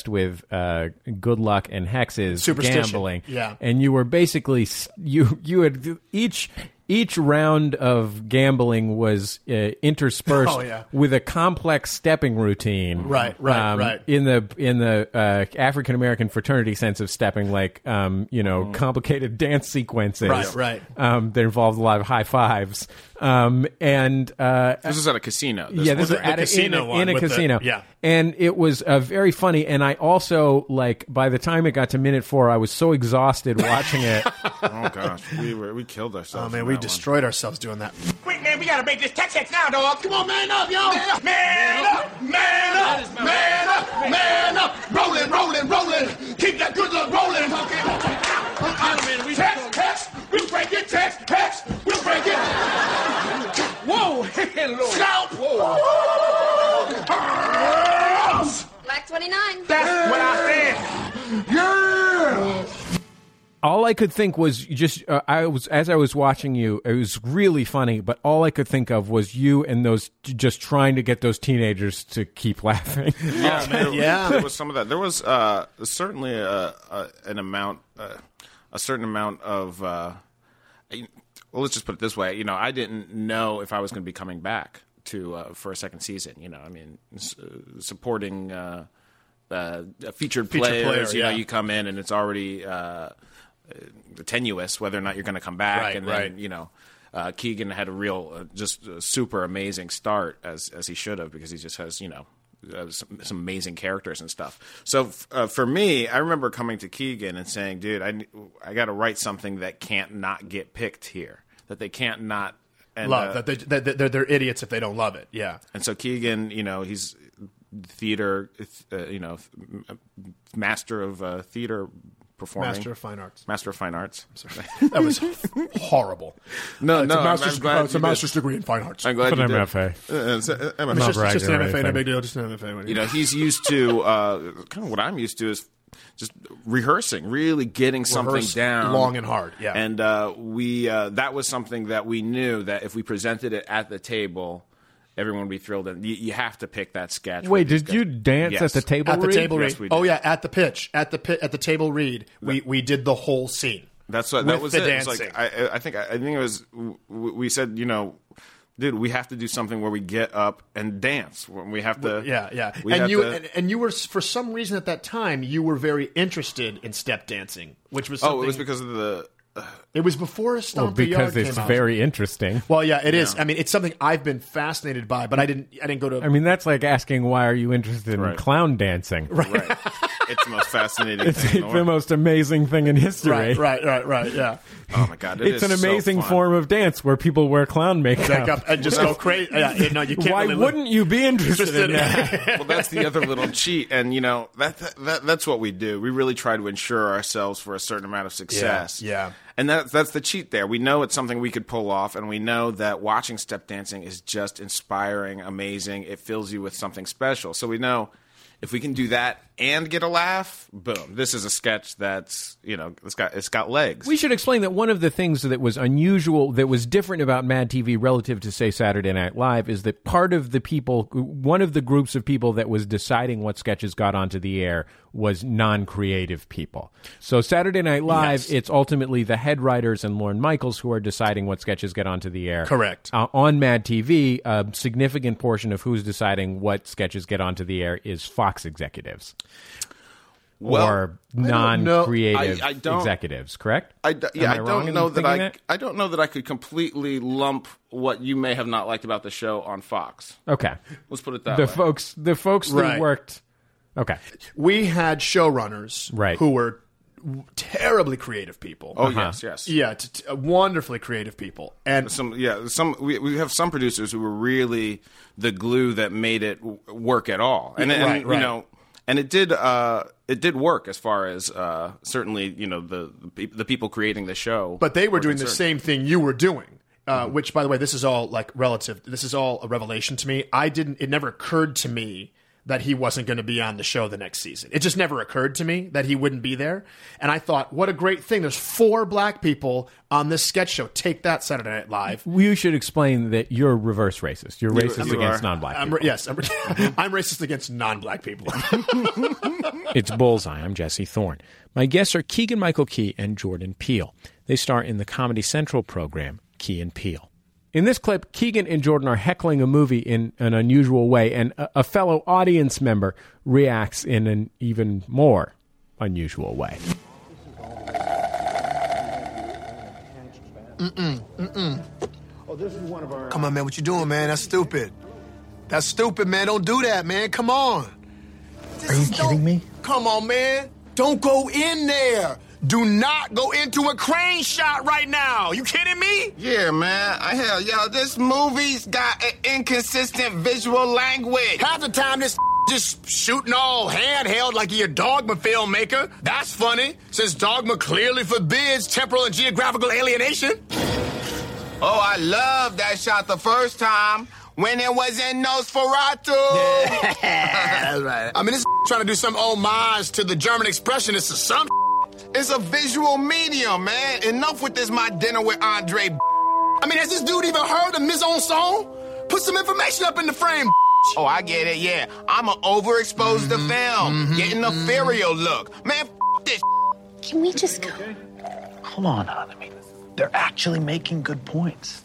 luck and hexes, gambling. Yeah. And you were basically you had each round of gambling was interspersed with a complex stepping routine. Right. In the African American fraternity sense of stepping, like complicated dance sequences. Right. That involved a lot of high fives. This is at a casino. This is at a casino. Yeah. And it was very funny. And I also, by the time it got to minute 4, I was so exhausted watching it. Oh gosh, we killed ourselves. Oh man, we destroyed ourselves doing that. Quick, man, we gotta make this Tex-Mex now, dog. Come on, man up, yo. Man up. Rolling. Keep that good luck rolling. Tex. We'll break it, Tex. We'll break it. Whoa, Lord. Scalp. Black 29. That's what I said. Yeah. All I could think was just as I was watching you, it was really funny. But all I could think of was you and those just trying to get those teenagers to keep laughing. Yeah, man, there was some of that. There was certainly a certain amount of. Well, let's just put it this way. I didn't know if I was going to be coming back for a second season. I mean, supporting featured players. You come in and it's already. Tenuous whether or not you're going to come back, right, and then Keegan had a real just a super amazing start as he should have, because he just has some amazing characters and stuff. So for me, I remember coming to Keegan and saying, dude, I got to write something that can't not get picked here, that they can't not love, that they're idiots if they don't love it. Yeah. And so Keegan, he's theater, master of theater performing. Master of Fine Arts. Master of Fine Arts. That was horrible. No, it's a master's degree in Fine Arts. I'm glad you did. MFA. It's just an MFA, no big deal. Just an MFA. He's used to kind of what I'm used to is just rehearsing, really getting something down long and hard. Yeah, and we that was something that we knew that if we presented it at the table, everyone would be thrilled. And you have to pick that sketch. Wait, did you dance at the table read? At the table read. Yes, we did. Oh, yeah, at the pitch. At the table read, we did the whole scene. That was the it. dancing. I think it was, we said, dude, we have to do something where we get up and dance. We have to. Yeah. And you were, for some reason at that time, you were very interested in step dancing, which was something. Oh, it was because of the. It was before Stomp the because Yard it's came out. very interesting. Well, yeah, it is. I mean, it's something I've been fascinated by, but I didn't go to. I mean, that's like asking, why are you interested in clown dancing? Right. It's the most fascinating thing. It's the most amazing thing in history. Right. Yeah. Oh my God! It's an amazing form of dance where people wear clown makeup and just go crazy. You can't. Why wouldn't you be interested in that? Well, that's the other little cheat, and that's what we do. We really try to ensure ourselves for a certain amount of success. Yeah. And that's the cheat there. We know it's something we could pull off, and we know that watching step dancing is just inspiring, amazing. It fills you with something special. So we know if we can do that and get a laugh, boom. This is a sketch that's, it's got legs. We should explain that one of the things that was unusual, that was different about Mad TV relative to, say, Saturday Night Live, is that one of the groups of people that was deciding what sketches got onto the air was non-creative people. So Saturday Night Live, It's ultimately the head writers and Lorne Michaels who are deciding what sketches get onto the air. Correct. On Mad TV, a significant portion of who's deciding what sketches get onto the air is Fox executives. Or non-creative executives, correct? I don't know that I could completely lump what you may have not liked about the show on Fox. Okay, let's put it that way. The folks that worked. Okay, we had showrunners who were terribly creative people. Oh yes, yeah, wonderfully creative people, and we have some producers who were really the glue that made it work at all, and and it did work as far as certainly the people creating the show. But they were doing the same thing you were doing, which, by the way, this is all like relative. This is all a revelation to me. It never occurred to me that he wasn't going to be on the show the next season. It just never occurred to me that he wouldn't be there. And I thought, what a great thing. There's 4 black people on this sketch show. Take that, Saturday Night Live. You should explain that you're reverse racist. You're racist against non-black people. I'm racist against non-black people. It's Bullseye. I'm Jesse Thorne. My guests are Keegan-Michael Key and Jordan Peele. They star in the Comedy Central program, Key and Peele. In this clip, Keegan and Jordan are heckling a movie in an unusual way, and a fellow audience member reacts in an even more unusual way. Come on, man. What you doing, man? That's stupid. That's stupid, man. Don't do that, man. Come on. Are you kidding me? Come on, man. Don't go in there. Do not go into a crane shot right now. You kidding me? Yeah, man. This movie's got an inconsistent visual language. Half the time, this just shooting all handheld like you're a Dogma filmmaker. That's funny, since Dogma clearly forbids temporal and geographical alienation. Oh, I love that shot the first time when it was in Nosferatu. Yeah, that's right. I mean, this trying to do some homage to the German expressionists or some. It's a visual medium, man. Enough with this My Dinner with Andre. I mean, has this dude even heard of Mise en Scène? Put some information up in the frame. Oh, I get it, yeah. I'm an overexposed to film. Getting a ethereal look. Man, this. Can we just go? Hold on, hon. I mean, they're actually making good points.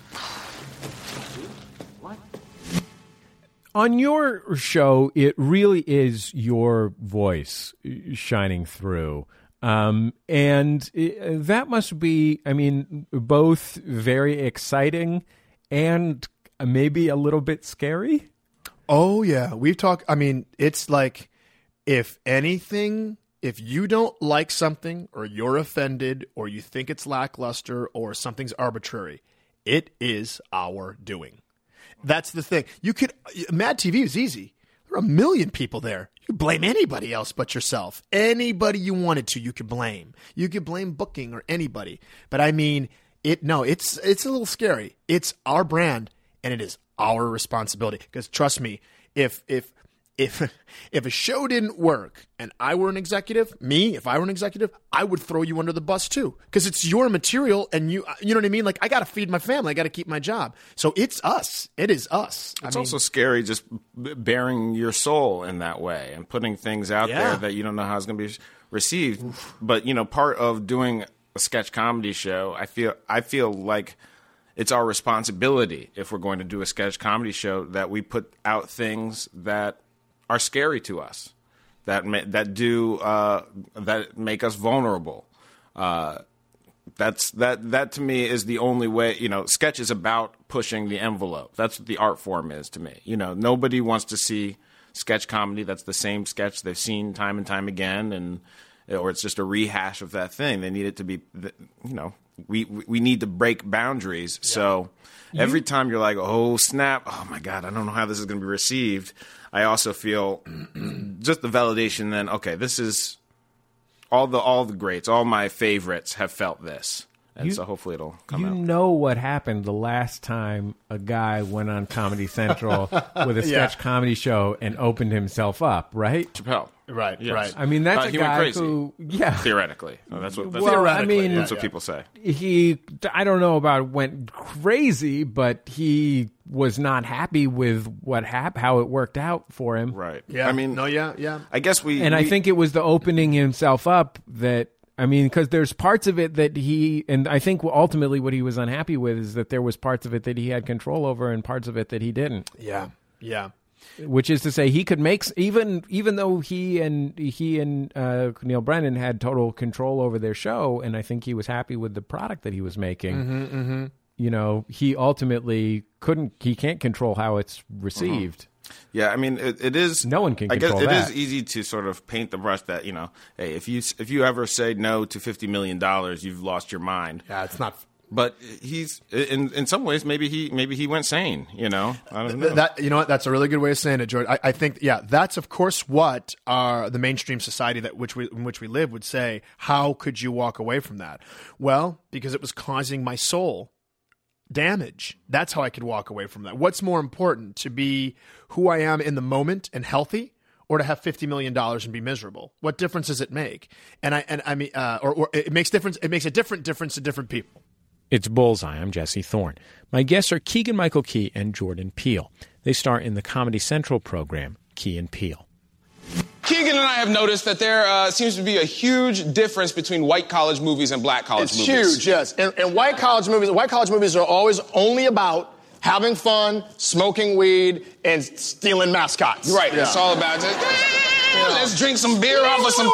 On your show, it really is your voice shining through. That must be, I mean, both very exciting and maybe a little bit scary. Oh, yeah. We've talked, I mean, it's like, if anything, if you don't like something or you're offended or you think it's lackluster or something's arbitrary, it is our doing. That's the thing. Mad TV is easy. There are 1 million people there. You could blame anybody else but yourself. Anybody you wanted to, you could blame. You could blame booking or anybody. But I mean, it's a little scary. It's our brand, and it is our responsibility. Because trust me, if a show didn't work and I were an executive, if I were an executive, I would throw you under the bus too. Because it's your material, and you know what I mean? Like, I got to feed my family. I got to keep my job. So it's us. It is us. It's also scary just bearing your soul in that way and putting things out there that you don't know how it's going to be received. But, part of doing a sketch comedy show, I feel like it's our responsibility, if we're going to do a sketch comedy show, that we put out things that are scary to us, that make us vulnerable. That to me is the only way. Sketch is about pushing the envelope. That's what the art form is to me. Nobody wants to see sketch comedy that's the same sketch they've seen time and time again, or it's just a rehash of that thing. They need it to be, we need to break boundaries. Yeah. So every time you're like, oh snap, oh my God, I don't know how this is going to be received, I also feel just the validation then, okay, this is all the greats, all my favorites have felt this. And so hopefully it'll come out. You know what happened the last time a guy went on Comedy Central with a sketch comedy show and opened himself up, right? Chappelle. Right, yes. right. I mean, that's a he guy went crazy, who, theoretically. That's what people say. I don't know about went crazy, but he was not happy with how it worked out for him. Right. Yeah. I mean, I guess I think it was the opening himself up that, because there's parts of it that and I think ultimately what he was unhappy with is that there was parts of it that he had control over and parts of it that he didn't. Yeah. Yeah. Which is to say, he could make even though he and Neil Brennan had total control over their show, and I think he was happy with the product that he was making. He ultimately can't control how it's received. Yeah, I mean, it is. No one can control that. I that. It is easy to sort of paint the brush that hey, if you ever say no to $50 million, you've lost your mind. Yeah, it's not. But he's in some ways maybe he went sane. I don't know. That that's a really good way of saying it, George. I think that's of course what the mainstream society in which we live would say. How could you walk away from that? Well, because it was causing my soul damage. That's how I could walk away from that. What's more important, to be who I am in the moment and healthy, or to have $50 million and be miserable? What difference does it make? And I mean, or it makes difference. It makes a different difference to different people. It's Bullseye. I'm Jesse Thorne. My guests are Keegan-Michael Key and Jordan Peele. They star in the Comedy Central program, Key and Peele. Keegan and I have noticed that there seems to be a huge difference between white college movies and black college movies. It's huge, yes. And white college movies are always only about having fun, smoking weed, and stealing mascots. Right. Yeah. It's all about just, let's drink some beer off of some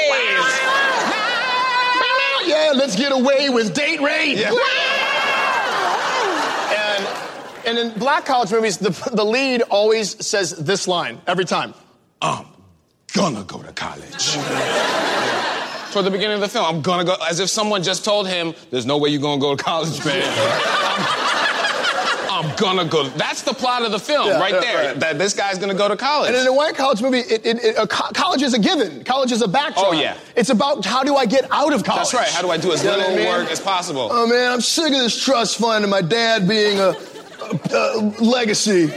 Yeah, let's get away with date rape. Yeah. And in black college movies, the lead always says this line every time. I'm gonna go to college. Toward the beginning of the film, I'm gonna go, as if someone just told him, there's no way you're gonna go to college, man. I'm gonna go. That's the plot of the film, right there. Right. That this guy's gonna go to college. And in a white college movie, college is a given. College is a backdrop. Oh, yeah. It's about how do I get out of college. That's right. How do I do as little work as possible? Oh, man, I'm sick of this trust fund and my dad being a legacy.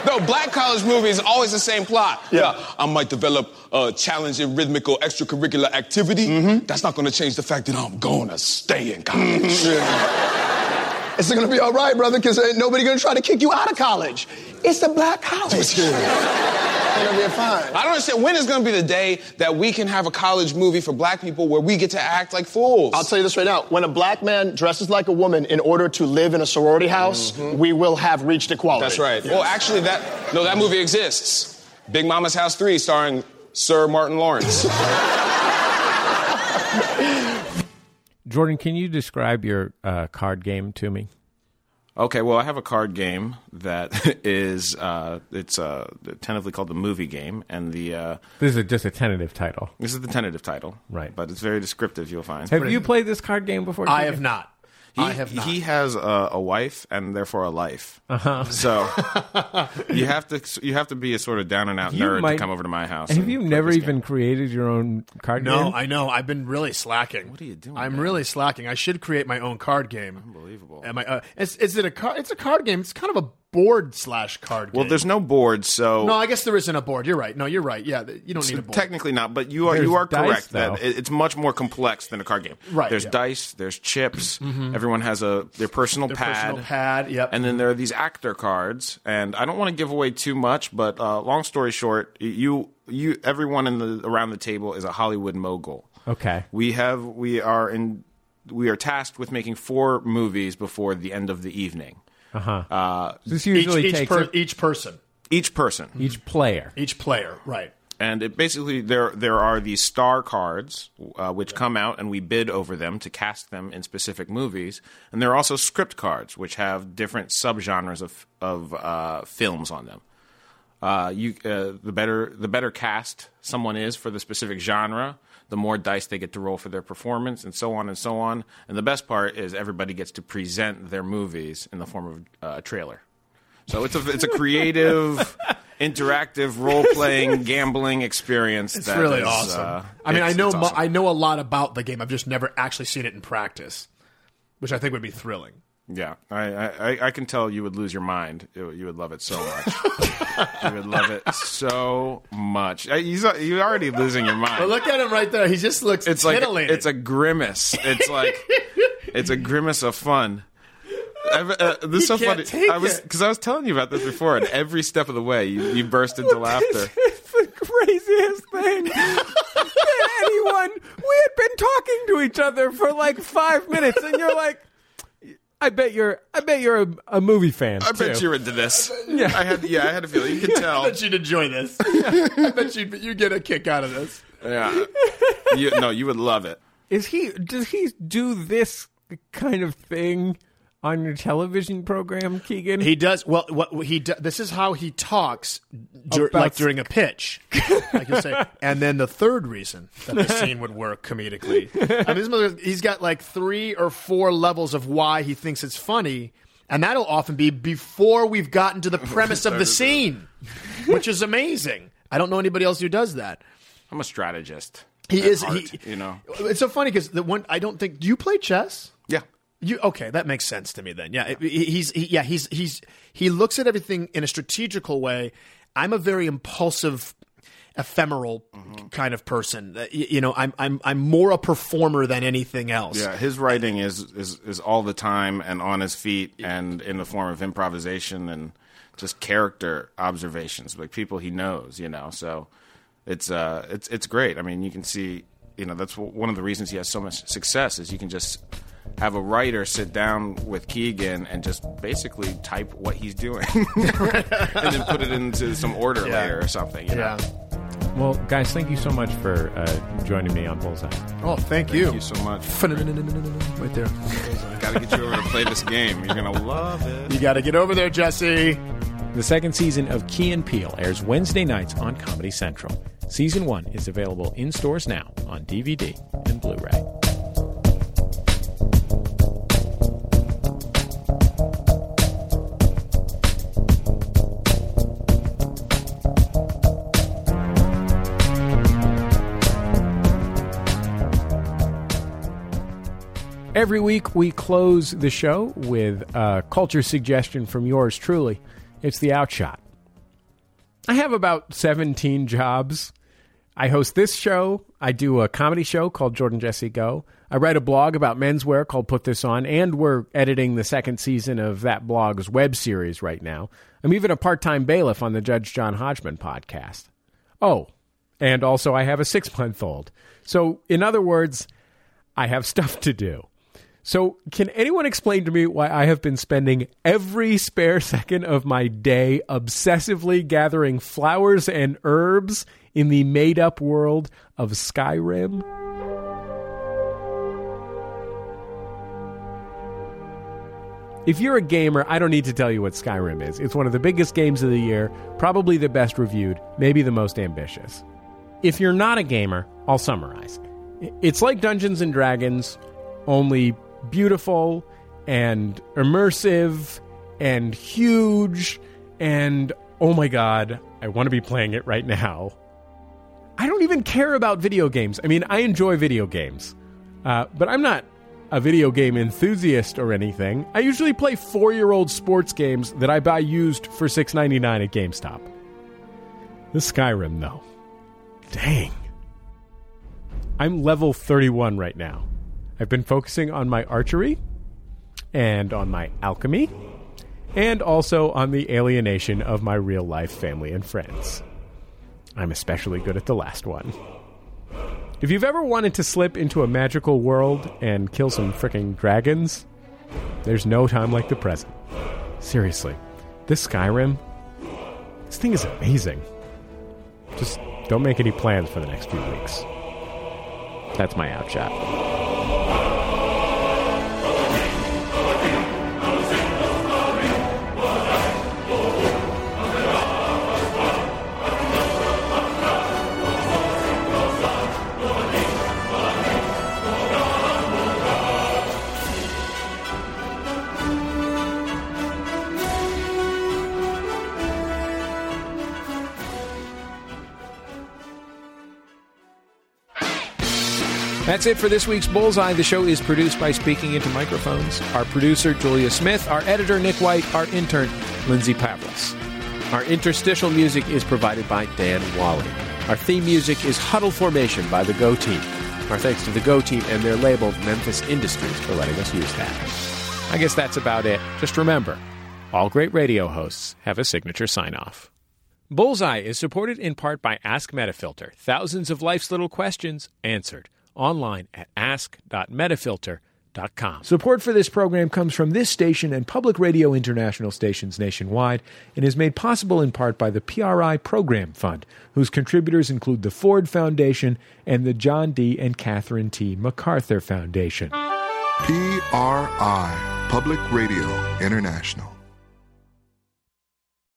No, black college movies always the same plot. Yeah, I might develop a challenging rhythmical extracurricular activity. That's not going to change the fact that I'm going to stay in college. It's going to be all right, brother, because ain't nobody going to try to kick you out of college. It's the black college. It's going to be fine. I don't understand. When is going to be the day that we can have a college movie for black people where we get to act like fools? I'll tell you this right now. When a black man dresses like a woman in order to live in a sorority house, we will have reached equality. That's right. Well, actually, that movie exists. Big Mama's House 3, starring Sir Martin Lawrence. Jordan, can you describe your card game to me? Okay, well, I have a card game that is it's tentatively called the Movie Game, and the this is just a tentative title. This is the tentative title, right? But it's very descriptive. You'll find. Have you played this card game before? I have not. I have not. He has a wife and therefore a life. So you have to be a sort of down and out nerd to come over to my house. Have you never even created your own card game? No, I know. I've been really slacking. What are you doing? I'm really slacking. I should create my own card game. Unbelievable. Is it a card? It's a card game. It's kind of a board/card game. Well, there's no board, so no. I guess there isn't a board. You're right. No, you're right. Yeah, you don't need a board. Technically not, but you are correct that it's much more complex than a card game. Right. There's dice. There's chips. Everyone has their personal pad. Yep. And then there are these actor cards. And I don't want to give away too much, but long story short, everyone around the table is a Hollywood mogul. Okay. We are tasked with making 4 movies before the end of the evening. This usually takes each person. Each person. Each player. Right. And it basically there are these star cards which come out, and we bid over them to cast them in specific movies. And there are also script cards which have different subgenres of films on them. The better cast someone is for the specific genre, the more dice they get to roll for their performance, and so on and so on. And the best part is everybody gets to present their movies in the form of a trailer. So it's a creative, interactive, role-playing, gambling experience. It's really awesome. I know a lot about the game. I've just never actually seen it in practice, which I think would be thrilling. Yeah, I can tell you would lose your mind. You would love it so much. You would love it so much. You're already losing your mind. Well, look at him right there. He just looks titillated. It's a grimace. It's like it's a grimace of fun. This is so funny. Because I was telling you about this before, and every step of the way you burst into laughter. It's the craziest thing that anyone. We had been talking to each other for like 5 minutes, and you're like, I bet you're a movie fan. I bet you're into this. Yeah. I had a feeling. You can tell. I bet you'd enjoy this. I bet you'd get a kick out of this. Yeah. You would love it. Does he do this kind of thing on your television program, Keegan? He does. Well, this is how he talks during a pitch. Like you say. And then the third reason that the scene would work comedically. He's got like 3 or 4 levels of why he thinks it's funny, and that'll often be before we've gotten to the premise of the scene, which is amazing. I don't know anybody else who does that. I'm a strategist. He is. It's so funny because I don't think. Do you play chess? Yeah. Okay, that makes sense to me then. Yeah, he looks at everything in a strategical way. I'm a very impulsive, ephemeral kind of person. I'm more a performer than anything else. Yeah, his writing is all the time and on his feet and in the form of improvisation and just character observations, like people he knows. So it's great. I mean, you can see. That's one of the reasons he has so much success is you can just have a writer sit down with Keegan and just basically type what he's doing and then put it into some order later or something. Yeah. Well, guys, thank you so much for joining me on Bullseye. Oh, thank you. Thank you so much. Right there. Got to get you over to play this game. You're going to love it. You got to get over there, Jesse. The second season of Key and Peele airs Wednesday nights on Comedy Central. Season 1 is available in stores now on DVD and Blu-ray. Every week we close the show with a culture suggestion from yours truly. It's the Outshot. I have about 17 jobs. I host this show. I do a comedy show called Jordan Jesse Go. I write a blog about menswear called Put This On, and we're editing the second season of that blog's web series right now. I'm even a part-time bailiff on the Judge John Hodgman podcast. Oh, and also I have a 6-month-old. So, in other words, I have stuff to do. So, can anyone explain to me why I have been spending every spare second of my day obsessively gathering flowers and herbs in the made-up world of Skyrim? If you're a gamer, I don't need to tell you what Skyrim is. It's one of the biggest games of the year, probably the best reviewed, maybe the most ambitious. If you're not a gamer, I'll summarize. It's like Dungeons & Dragons, only beautiful and immersive and huge and, oh my god, I want to be playing it right now. I don't even care about video games. I mean, I enjoy video games, but I'm not a video game enthusiast or anything. I usually play 4-year-old sports games that I buy used for $6.99 at GameStop. The Skyrim, though. Dang. I'm level 31 right now. I've been focusing on my archery, and on my alchemy, and also on the alienation of my real-life family and friends. I'm especially good at the last one. If you've ever wanted to slip into a magical world and kill some frickin' dragons, there's no time like the present. Seriously, this Skyrim, this thing is amazing. Just don't make any plans for the next few weeks. That's my outshot. That's it for this week's Bullseye. The show is produced by Speaking Into Microphones. Our producer, Julia Smith. Our editor, Nick White. Our intern, Lindsay Pavlis. Our interstitial music is provided by Dan Wally. Our theme music is Huddle Formation by the Go Team. Our thanks to the Go Team and their label, Memphis Industries, for letting us use that. I guess that's about it. Just remember, all great radio hosts have a signature sign-off. Bullseye is supported in part by Ask Metafilter. Thousands of life's little questions answered. Online at ask.metafilter.com. Support for this program comes from this station and Public Radio International stations nationwide and is made possible in part by the PRI Program Fund, whose contributors include the Ford Foundation and the John D. and Catherine T. MacArthur Foundation. PRI, Public Radio International.